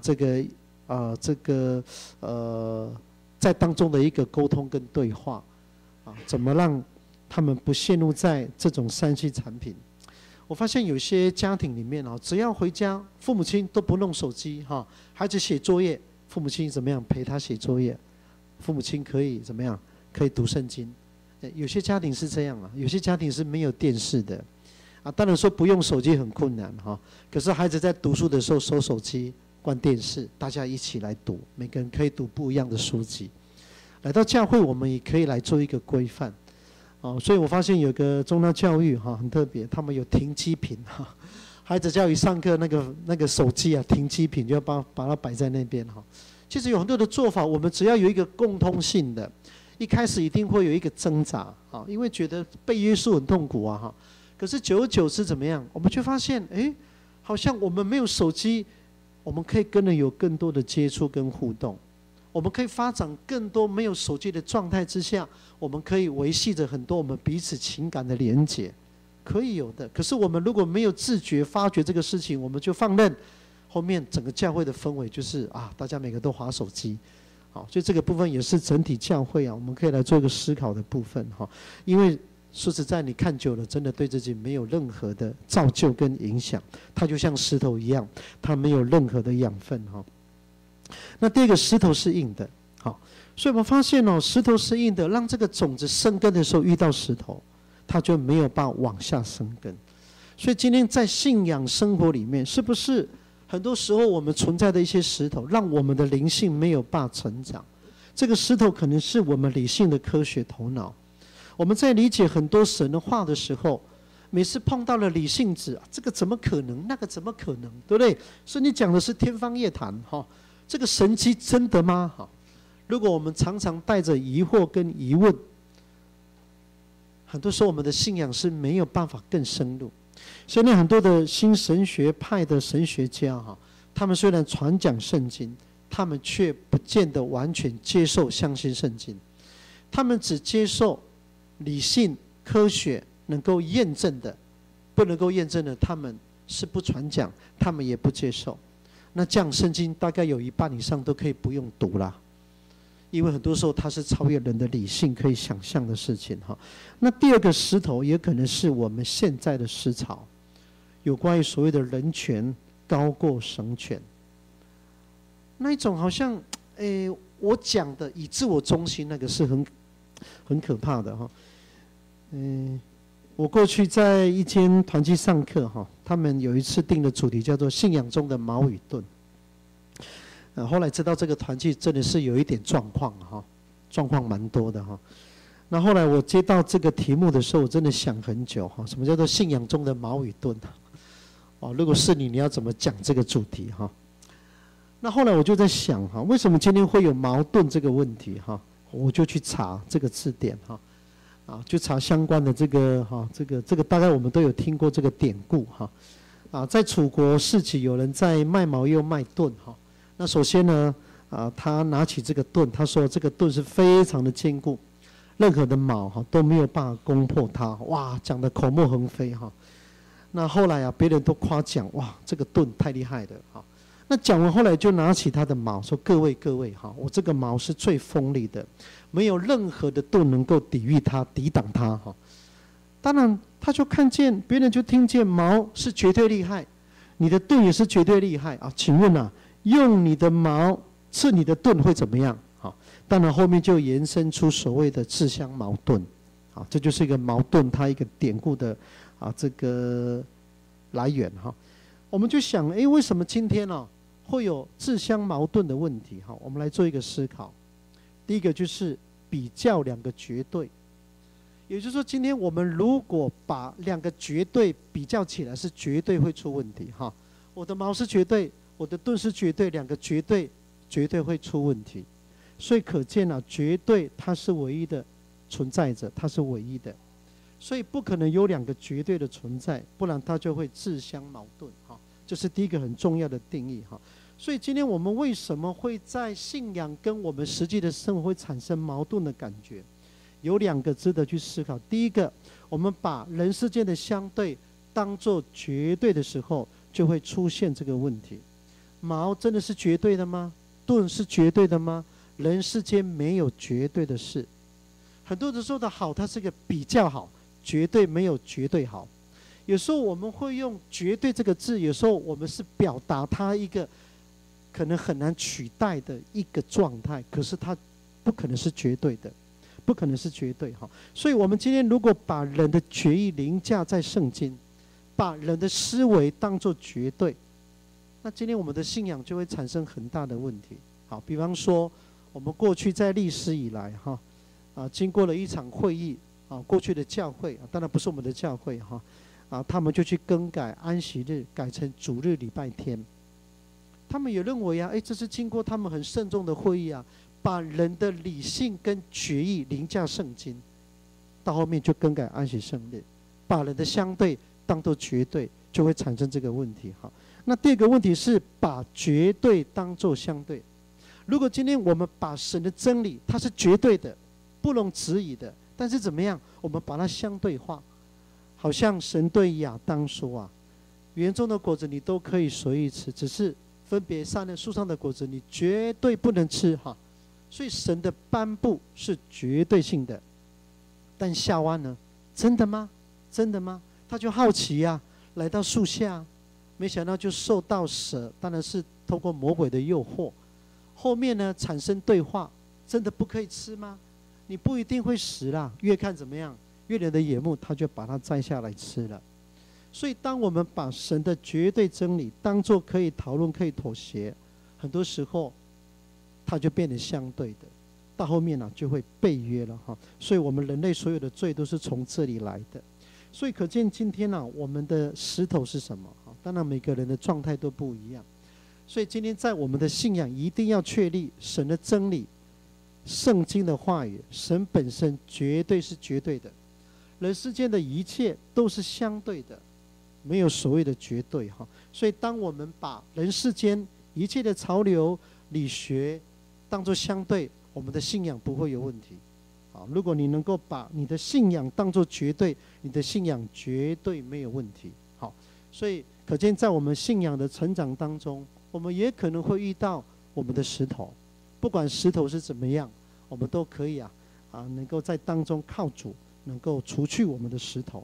在当中的一个沟通跟对话，怎么让他们不陷入在这种3C 产品。我发现有些家庭里面只要回家，父母亲都不弄手机孩子写作业，父母亲怎么样陪他写作业？父母亲可以怎么样？可以读圣经。有些家庭是这样有些家庭是没有电视的当然说不用手机很困难可是孩子在读书的时候收手机、关电视，大家一起来读，每个人可以读不一样的书籍。来到教会，我们也可以来做一个规范所以我发现有个宗教教育很特别，他们有停机坪孩子教育上课那个手机停机坪就要把它摆在那边其实有很多的做法，我们只要有一个共通性的，一开始一定会有一个挣扎因为觉得被约束很痛苦可是久而久之怎么样？我们却发现，好像我们没有手机，我们可以跟人有更多的接触跟互动，我们可以发展更多没有手机的状态之下，我们可以维系着很多我们彼此情感的连结，可以有的。可是我们如果没有自觉发觉这个事情，我们就放任，后面整个教会的氛围就是大家每个都滑手机。所以这个部分也是整体教会我们可以来做一个思考的部分因为说实在，你看久了，真的对自己没有任何的造就跟影响，它就像石头一样，它没有任何的养分那第二个，石头是硬的所以我们发现石头是硬的，让这个种子生根的时候遇到石头，它就没有办法往下生根。所以今天在信仰生活里面，是不是很多时候我们存在的一些石头，让我们的灵性没有办法成长？这个石头可能是我们理性的科学头脑，我们在理解很多神的话的时候，每次碰到了理性子，这个怎么可能？那个怎么可能？对不对？所以你讲的是天方夜谭这个神迹真的吗？如果我们常常带着疑惑跟疑问，很多时候我们的信仰是没有办法更深入。所以呢，很多的新神学派的神学家他们虽然传讲圣经，他们却不见得完全接受相信圣经，他们只接受理性科学能够验证的，不能够验证的他们是不传讲，他们也不接受。那这样圣经大概有一半以上都可以不用读啦，因为很多时候它是超越人的理性可以想象的事情那第二个石头也可能是我们现在的思潮，有关于所谓的人权高过神权，那一种好像我讲的以自我中心，那个是很可怕的我过去在一间团契上课他们有一次定的主题叫做信仰中的矛与盾后来知道这个团契真的是有一点状况状况蛮多的那后来我接到这个题目的时候，我真的想很久哈，什么叫做信仰中的矛与盾哦，如果是你，你要怎么讲这个主题哈？那后来我就在想哈，为什么今天会有矛盾这个问题哈？我就去查这个字典哈，就查相关的这个哈，这个大概我们都有听过这个典故哈，在楚国市集有人在卖矛又卖盾哈。那首先呢，他拿起这个盾，他说这个盾是非常的坚固。任何的矛哈都没有办法攻破它，哇，讲得口沫横飞哈。那后来别人都夸奖，哇，这个盾太厉害了哈。那讲完后来就拿起他的矛说：“各位哈，我这个矛是最锋利的，没有任何的盾能够抵御它、抵挡它哈。”当然，他就看见别人就听见矛是绝对厉害，你的盾也是绝对厉害啊。请问用你的矛刺你的盾会怎么样？当然，后面就延伸出所谓的自相矛盾，这就是一个矛盾，它一个典故的这个来源哈。我们就想，为什么今天会有自相矛盾的问题哈？我们来做一个思考。第一个就是比较两个绝对，也就是说，今天我们如果把两个绝对比较起来，是绝对会出问题哈。我的矛是绝对，我的盾是绝对，两个绝对会出问题。所以可见绝对它是唯一的存在者，它是唯一的，所以不可能有两个绝对的存在，不然它就会自相矛盾哈。这是第一个很重要的定义哈。所以今天我们为什么会在信仰跟我们实际的生活会产生矛盾的感觉？有两个值得去思考。第一个，我们把人世间的相对当作绝对的时候，就会出现这个问题。矛真的是绝对的吗？盾是绝对的吗？人世间没有绝对的事，很多人说的好，它是个比较好，绝对没有绝对好。有时候我们会用绝对这个字，有时候我们是表达它一个可能很难取代的一个状态，可是它不可能是绝对的，不可能是绝对哈。所以我们今天如果把人的决议凌驾在圣经，把人的思维当作绝对，那今天我们的信仰就会产生很大的问题。好，比方说我们过去在历史以来经过了一场会议过去的教会当然不是我们的教会他们就去更改安息日，改成主日礼拜天。他们也认为这是经过他们很慎重的会议把人的理性跟决议凌驾圣经，到后面就更改安息圣日，把人的相对当作绝对，就会产生这个问题那第二个问题是把绝对当作相对。如果今天我们把神的真理，它是绝对的，不容置疑的，但是怎么样，我们把它相对化，好像神对亚当说园中的果子你都可以随意吃，只是分别善恶树上的果子你绝对不能吃所以神的颁布是绝对性的。但夏娃呢？真的吗？真的吗？他就好奇来到树下，没想到就受到蛇，当然是透过魔鬼的诱惑。后面呢产生对话，真的不可以吃吗？你不一定会死啦，越看怎么样，越人的眼目，他就把它摘下来吃了。所以当我们把神的绝对真理当作可以讨论、可以妥协，很多时候它就变得相对的，到后面就会背约了所以我们人类所有的罪都是从这里来的。所以可见今天我们的石头是什么当然每个人的状态都不一样。所以今天在我们的信仰一定要确立神的真理，圣经的话语，神本身绝对是绝对的，人世间的一切都是相对的，没有所谓的绝对所以当我们把人世间一切的潮流理学当作相对，我们的信仰不会有问题如果你能够把你的信仰当作绝对，你的信仰绝对没有问题所以可见在我们信仰的成长当中，我们也可能会遇到我们的石头，不管石头是怎么样，我们都可以能够在当中靠主，能够除去我们的石头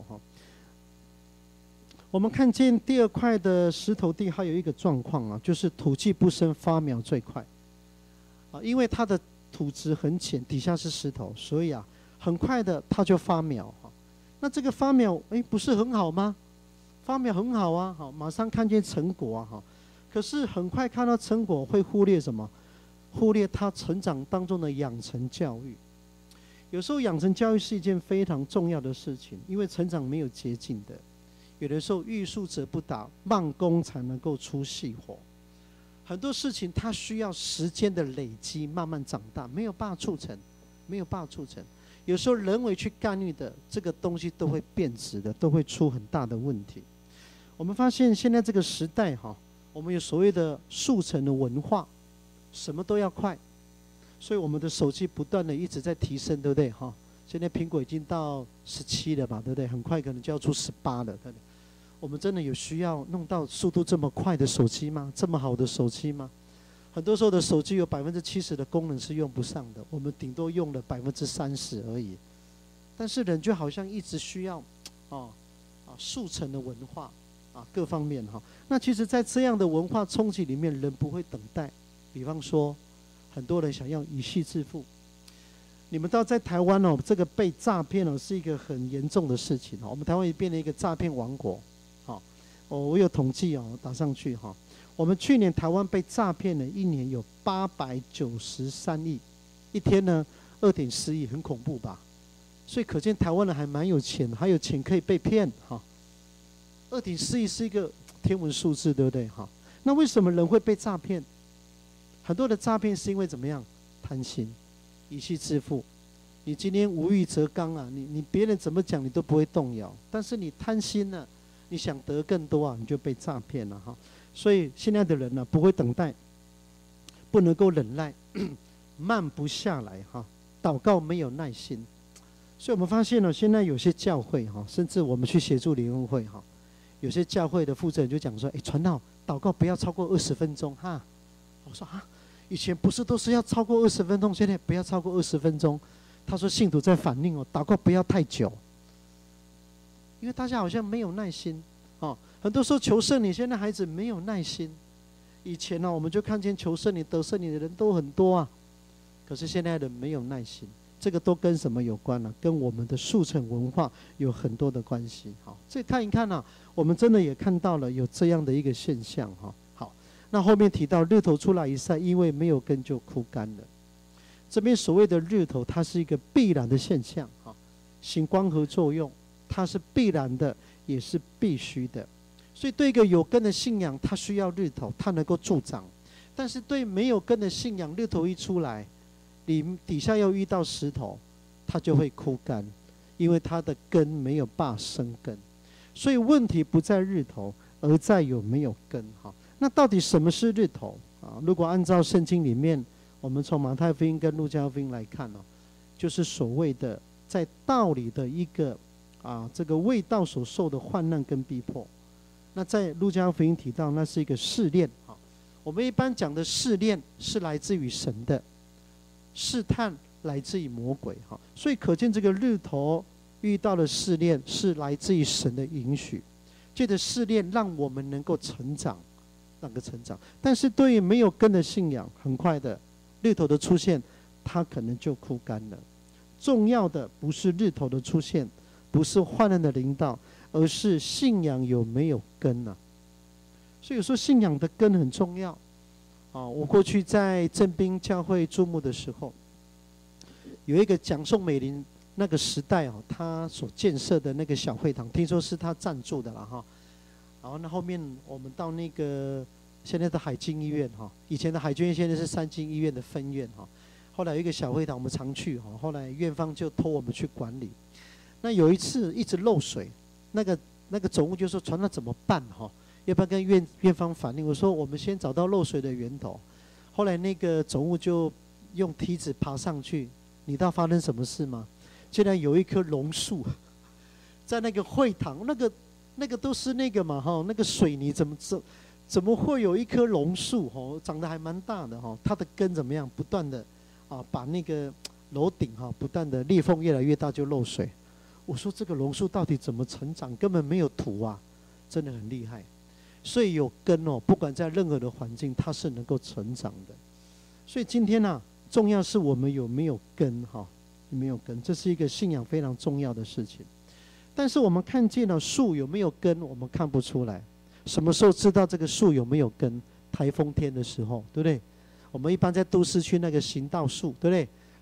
我们看见第二块的石头地还有一个状况就是土气不生，发苗最快因为它的土质很浅，底下是石头，所以很快的它就发苗那这个发苗不是很好吗？发苗很好马上看见成果可是很快看到成果会忽略什么？忽略他成长当中的养成教育。 有时候养成教育是一件非常重要的事情，因为成长没有捷径的。有的时候欲速则不达，慢工才能够出细活。很多事情它需要时间的累积，慢慢长大，没有办法促成，没有办法促成。有时候人为去干预的这个东西都会变质的，都会出很大的问题。我们发现现在这个时代我们有所谓的速成的文化，什么都要快。所以我们的手机不断的一直在提升，对不对现在苹果已经到17了吧，对不对？很快可能就要出18了，对不对？我们真的有需要弄到速度这么快的手机吗？这么好的手机吗？很多时候的手机有70%的功能是用不上的，我们顶多用了30%而已。但是人就好像一直需要速成的文化各方面那其实在这样的文化冲击里面，人不会等待。比方说很多人想要以息致富。你们知道在台湾这个被诈骗是一个很严重的事情我们台湾也变成一个诈骗王国我有统计打上去我们去年台湾被诈骗了一年有893亿，一天呢2.4亿，很恐怖吧？所以可见台湾人还蛮有钱的，还有钱可以被骗2.4亿是一个天文数字，对不对那为什么人会被诈骗？很多的诈骗是因为怎么样？贪心，以息致富。你今天无欲则刚你别人怎么讲你都不会动摇，但是你贪心了，你想得更多你就被诈骗了所以现在的人不会等待，不能够忍耐，慢不下来祷告没有耐心。所以我们发现现在有些教会甚至我们去协助联合会有些教会的负责人就讲说，传道祷告不要超过20分钟我说以前不是都是要超过20分钟，现在不要超过20分钟。他说信徒在反映祷告不要太久，因为大家好像没有耐心很多时候求圣灵，现在孩子没有耐心。以前我们就看见求圣灵得圣灵的人都很多可是现在人没有耐心。这个都跟什么有关呢？跟我们的速成文化有很多的关系这看一看我们真的也看到了有这样的一个现象好，那后面提到日头出来一晒，因为没有根就枯干了。这边所谓的日头，它是一个必然的现象行光合作用，它是必然的，也是必须的。所以对一个有根的信仰，它需要日头，它能够助长。但是对没有根的信仰，日头一出来，你底下又遇到石头，它就会枯干，因为它的根没有办法生根。所以问题不在日头，而在有没有根那到底什么是日头如果按照圣经里面，我们从马太福音跟路加福音来看就是所谓的在道理的一个这个为道所受的患难跟逼迫。那在路加福音提到，那是一个试炼我们一般讲的试炼是来自于神的，试探来自于魔鬼所以可见这个日头遇到的试炼是来自于神的允许，借着试炼让我们能够成长，但是对于没有根的信仰，很快的日头的出现，它可能就枯干了。重要的不是日头的出现，不是患难的临到，而是信仰有没有根所以有时候信仰的根很重要我过去在正滨教会注目的时候，有一个蒋宋美龄那个时代他所建设的那个小会堂，听说是他赞助的了然后那后面我们到那个现在的海军医院以前的海军医院现在是三军医院的分院后来有一个小会堂我们常去后来院方就托我们去管理。那有一次一直漏水，那个总务就说传那怎么办要不要跟院方反映？我说我们先找到漏水的源头。后来那个总务就用梯子爬上去，你知道发生什么事吗？竟然有一棵榕树在那个会堂，那个都是那个嘛那个水泥怎么会有一棵榕树长得还蛮大的它的根怎么样？不断的把那个楼顶不断的裂缝越来越大就漏水。我说这个榕树到底怎么成长？根本没有土真的很厉害。所以有根不管在任何的环境，它是能够成长的。所以今天重要是我们有没有根有没有根，这是一个信仰非常重要的事情。但是我们看见了树有没有根，我们看不出来。什么时候知道这个树有没有根？台风天的时候，对不对？我们一般在都市区那个行道树，对不对？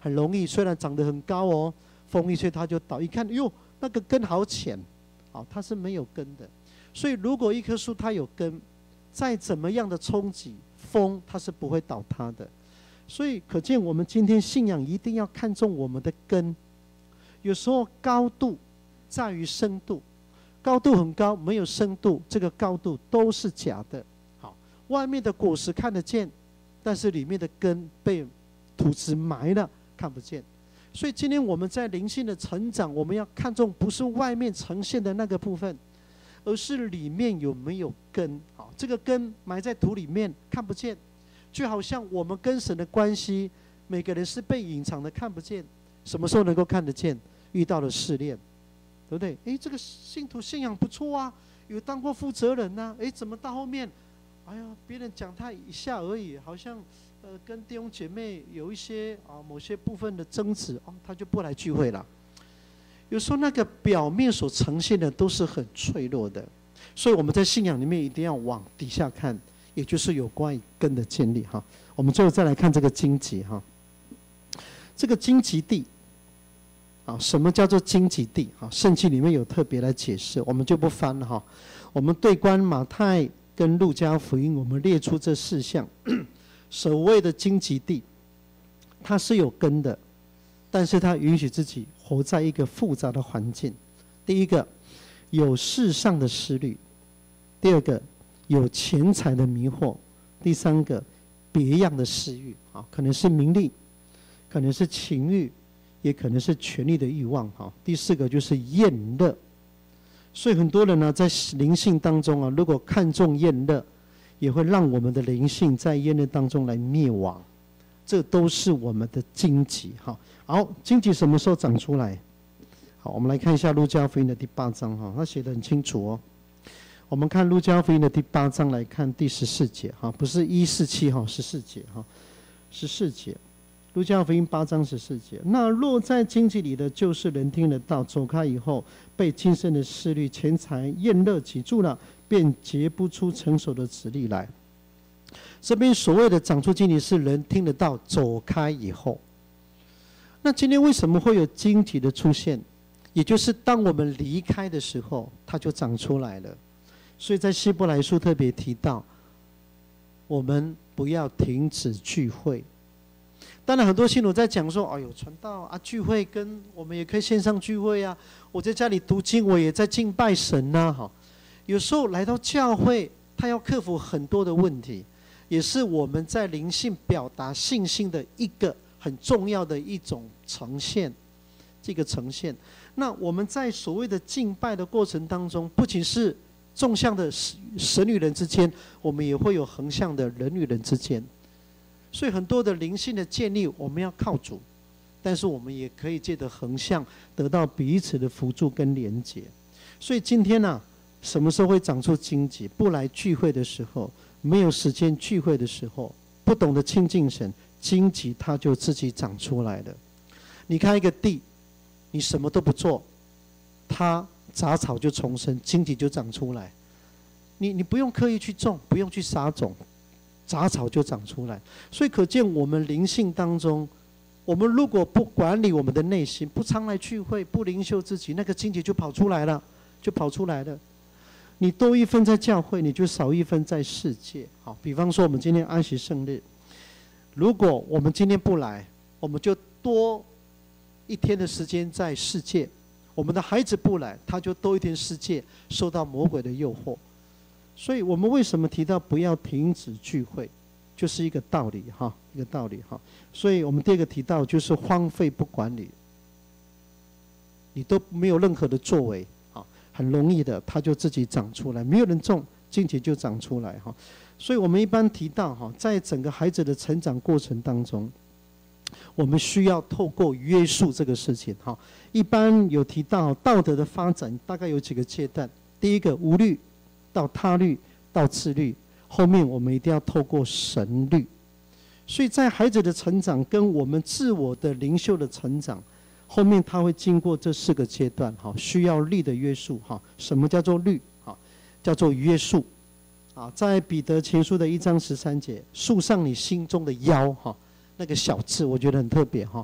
很容易，虽然长得很高哦，风一吹它就倒。一看，哟，那个根好浅，好，它是没有根的。所以，如果一棵树它有根，再怎么样的冲击，风它是不会倒塌的。所以，可见我们今天信仰一定要看重我们的根。有时候高度在于深度，高度很高，没有深度，这个高度都是假的。好，外面的果实看得见，但是里面的根被土质埋了，看不见。所以今天我们在灵性的成长，我们要看重不是外面呈现的那个部分，而是里面有没有根。好，这个根埋在土里面看不见，就好像我们跟神的关系，每个人是被隐藏的，看不见。什么时候能够看得见？遇到了试炼，对不对？哎，这个信徒信仰不错啊，有当过负责人呐。哎，怎么到后面，哎呀，别人讲他一下而已，好像跟弟兄姐妹有一些某些部分的争执，他就不来聚会了。有时候那个表面所呈现的都是很脆弱的，所以我们在信仰里面一定要往底下看，也就是有关于根的建立哈。我们最后再来看这个荆棘哈，这个荆棘地。什么叫做荆棘地？圣经里面有特别来解释，我们就不翻了哈。我们对观马太跟路加福音，我们列出这4项。所谓的荆棘地，它是有根的，但是它允许自己活在一个复杂的环境。第一个，有世上的思虑；第二个，有钱财的迷惑；第三个，别样的私欲，可能是名利，可能是情欲。也可能是权力的欲望哈。第4个就是厌乐，所以很多人呢在灵性当中啊，如果看重厌乐，也会让我们的灵性在厌乐当中来灭亡。这都是我们的荆棘哈。好，荆棘什么时候长出来？好，我们来看一下路加福音的第8章哈，他写得很清楚哦。我们看路加福音的第8章来看第14节哈，不是147哈，14节哈，14节。路加福音8章14节，那落在荆棘里的，就是人听得到，走开以后，被今生的思虑、钱财、厌乐挤住了，便结不出成熟的子粒来。这边所谓的长出荆棘，是人听得到，走开以后。那今天为什么会有荆棘的出现？也就是当我们离开的时候，它就长出来了。所以在希伯来书特别提到，我们不要停止聚会。当然，很多信徒在讲说：“哎呦，传道啊，聚会跟我们也可以线上聚会啊。我在家里读经，我也在敬拜神呐。”哈，有时候来到教会，他要克服很多的问题，也是我们在灵性表达信心的一个很重要的一种呈现。这个呈现，那我们在所谓的敬拜的过程当中，不仅是纵向的神与人之间，我们也会有横向的人与人之间。所以很多的灵性的建立，我们要靠主，但是我们也可以借着横向得到彼此的辅助跟连结。所以今天呢，什么时候会长出荆棘？不来聚会的时候，没有时间聚会的时候，不懂得亲近神，荆棘它就自己长出来了。你看一个地，你什么都不做，它杂草就丛生，荆棘就长出来。你不用刻意去种，不用去撒种。杂草就长出来，所以可见我们灵性当中，我们如果不管理我们的内心，不常来聚会，不灵修自己，那个荆棘就跑出来了，你多一分在教会，你就少一分在世界。好，比方说我们今天安息圣日，如果我们今天不来，我们就多一天的时间在世界；我们的孩子不来，他就多一天世界受到魔鬼的诱惑。所以我们为什么提到不要停止聚会，就是一个道理哈，一个道理哈。所以我们第二个提到就是荒废不管理，你都没有任何的作为啊，很容易的它就自己长出来，没有人种，荆棘就长出来哈。所以我们一般提到哈，在整个孩子的成长过程当中，我们需要透过约束这个事情哈。一般有提到道德的发展大概有几个阶段，第一个无律。到他律，到自律，后面我们一定要透过神律。所以在孩子的成长跟我们自我的灵修的成长，后面他会经过这4个阶段，需要律的约束。什么叫做律？叫做约束。在彼得前书的1章13节，束上你心中的腰，那个小字我觉得很特别。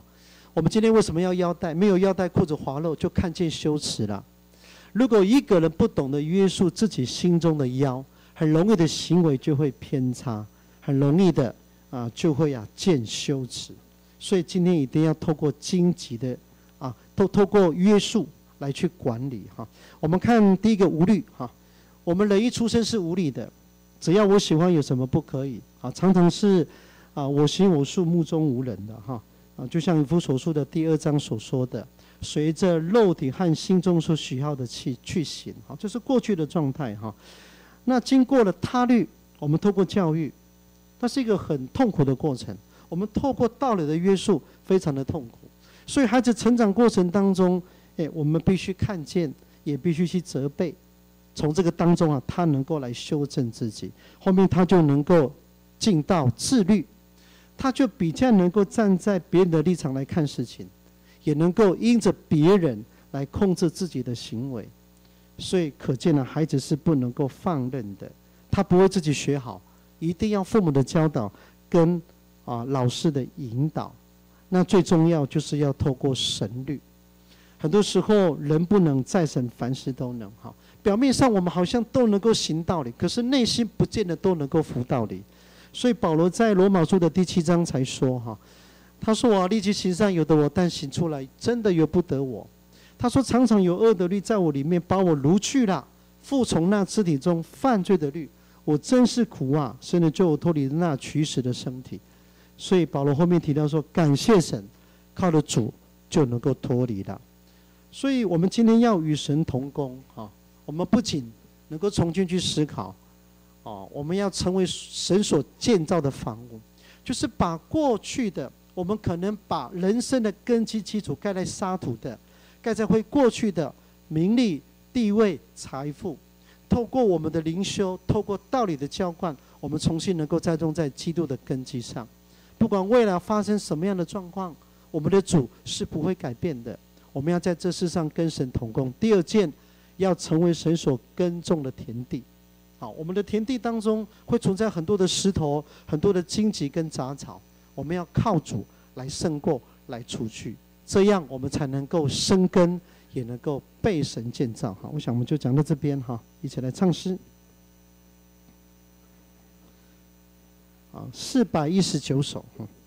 我们今天为什么要腰带？没有腰带，裤子滑漏，就看见羞耻了。如果一个人不懂得约束自己心中的腰，很容易的行为就会偏差，很容易的就会见羞耻。所以今天一定要透过荆棘的透过约束来去管理哈。我们看第一个无律哈，我们人一出生是无理的，只要我喜欢有什么不可以啊？常常是我行我素，目中无人的哈就像以弗所书的第2章所说的，随着肉体和心中所喜好的去行，好，这是过去的状态哈。那经过了他律，我们透过教育，那是一个很痛苦的过程。我们透过道理的约束，非常的痛苦。所以孩子成长过程当中，我们必须看见，也必须去责备。从这个当中他能够来修正自己，后面他就能够进到自律，他就比较能够站在别人的立场来看事情，也能够因着别人来控制自己的行为。所以可见孩子是不能够放任的，他不会自己学好，一定要父母的教导跟老师的引导。那最重要就是要透过神律。很多时候人不能再审，凡事都能哈。表面上我们好像都能够行道理，可是内心不见得都能够服道理。所以保罗在罗马书的第7章才说哈，他说我立即行善由得我，但行出来真的由不得我。他说常常有恶的律在我里面把我掳去了，服从那肢体中犯罪的律，我真是苦啊！神能救我脱离那取死的身体。所以保罗后面提到说，感谢神，靠着主就能够脱离了。所以我们今天要与神同工我们不仅能够重新去思考我们要成为神所建造的房屋，就是把过去的我们可能把人生的根基基础盖在沙土的，盖在会过去的名利、地位、财富，透过我们的灵修，透过道理的浇灌，我们重新能够栽种在基督的根基上。不管未来发生什么样的状况，我们的主是不会改变的。我们要在这世上跟神同工。第二件，要成为神所耕种的田地。好，我们的田地当中会存在很多的石头、很多的荆棘跟杂草，我们要靠主来胜过，来除去，这样我们才能够生根，也能够被神建造。好，我想我们就讲到这边一起来唱诗。419首。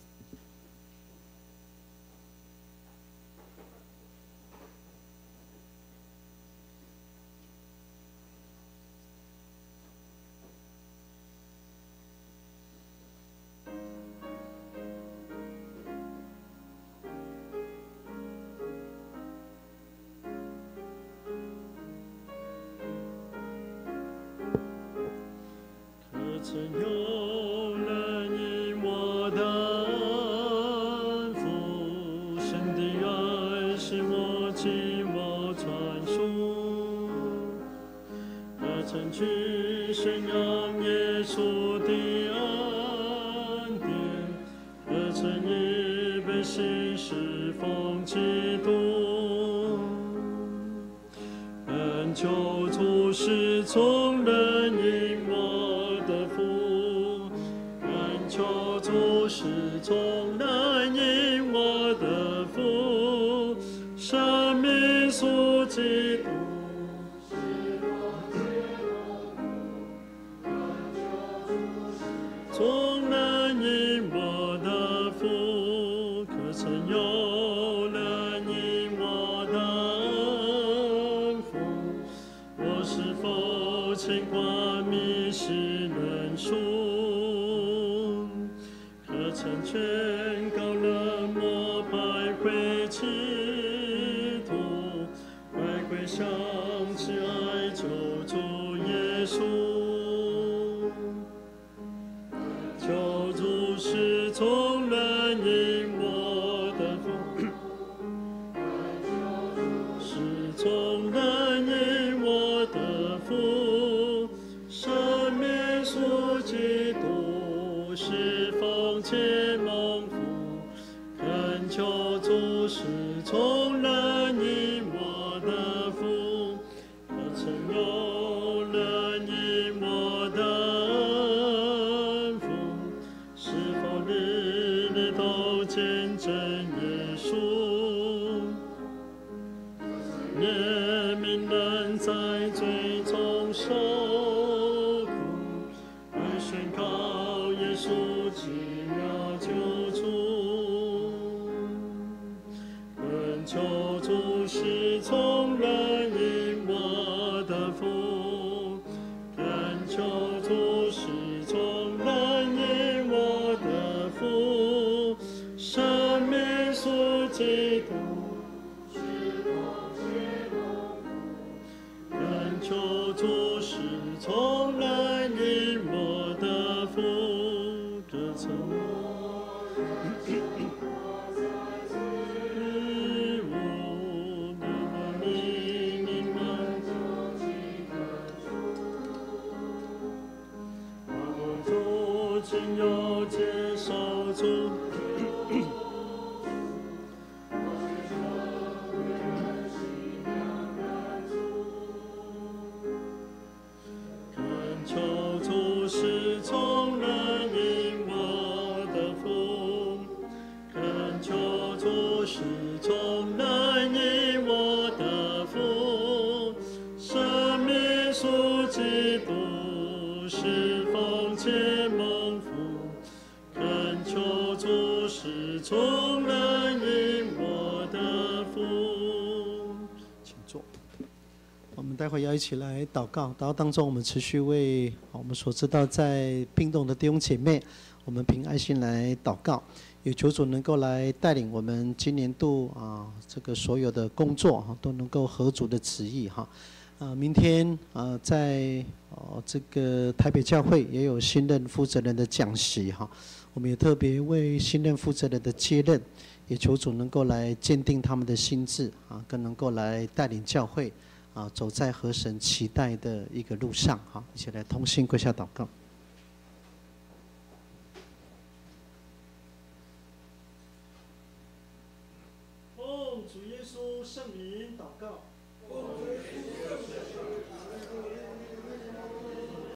曾有人因我的恩福，神的爱使我紧握传输，可曾去宣扬耶稣的恩典，可曾预备心侍奉基督，恳求主使从人因我的福，恳求主使从人因我的福，生命属基督。从人因我的福，可曾有人因我的恩福？我是否牵挂迷失人数？可曾劝告冷漠徘徊歧途？快归向慈爱救主耶稣。求主使从人因我的福，使从人因我的福，生命属基督，是奉且蒙福。恳求主使从人因我的福，可曾有人因我的恩福？是否日日都稣见证耶稣，怜悯人在罪中受苦，而宣告耶稣奇妙救主。恳求主使从人因我的福，恳求主使从人因我的福，生命属基督。恳求主使从人因我的福，这曾仅有接受主，恳求主使从人因我的福，恳求主使从人因我的福，生命属基督，是奉且蒙福，恳求主使从人因我的福。 请坐。我们待会要一起来祷告，祷告当中我们持续为我们所知道在冰冻的弟兄姐妹，我们凭爱心来祷告，也求主能够来带领我们今年度这个所有的工作都能够合主的旨意哈。明天在这个台北教会也有新任负责人的讲习哈，我们也特别为新任负责人的接任，也求主能够来坚定他们的心志更能够来带领教会走在合神期待的一个路上哈，一起来同心跪下祷告。 奉主耶稣圣名祷告。